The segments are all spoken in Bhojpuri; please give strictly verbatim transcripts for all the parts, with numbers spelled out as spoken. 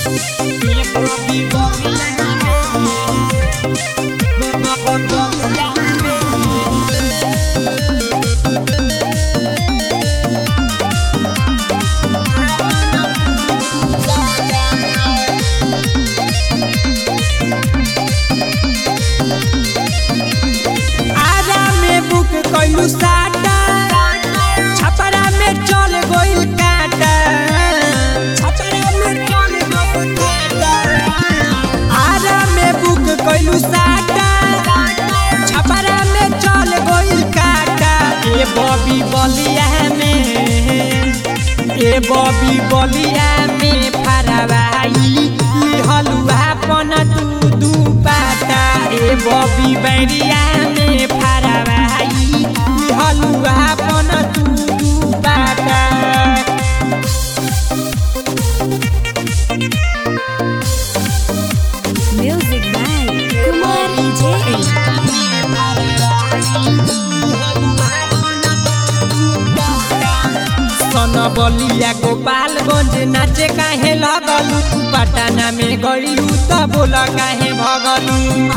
कइलू साटा छपरा में चल गइल काटा छपरा में चल गइल काटा आरा में बुक कइलू साटा छपरा में चल गइल काटा ए बॉबी बलिया में ए बॉबी बलिया में फरवाई हलुआ पन तू दू पाता ए बॉबी बैरिया में फरवाई हलुआ पन तू दू पाता Music by Kumar J. सन बलिया गोपालगंज नाचे काहे लगलू पटना में गइलू त बोल काहे भगलू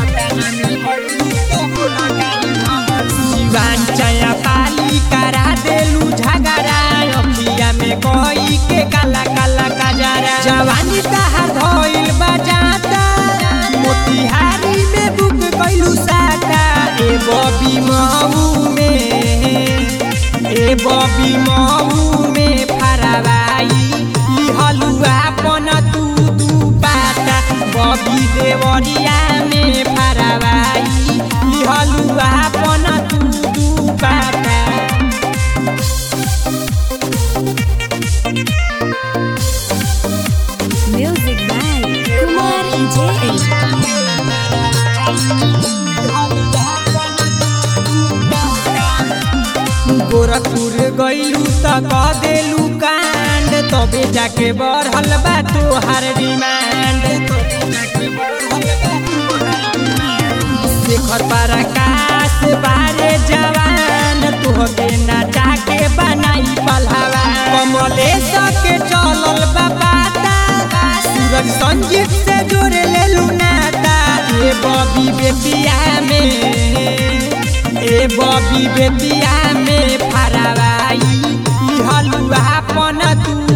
सिवान चया पाली करा देलू झगड़ा अखिया में कोई के काला काला कजरा जवानी तहार धइल बजाता मोतिहारी में बुक कइलू साटा ए बॉबी महू में ए बॉबी महू में फरवाई हलुआ पन तू दू पाता बॉबी देवरिया में फरवाई हलुआ पन तू दू पाता Music by Kumar J. Gorakhpur गइलू त कह देलू कांड तबे जाके बढ़ल बा तोहार डिमांड शेखर पराकाश बारे जवान तोहके नाचा के बनाई पलहवा कमलेश के चलल बा पाता सूरज संजीत से जोड़े लेलू नाता ए बॉबी बेटिया में ए बॉबी बेटिया में फरवाई हलुआ पन तू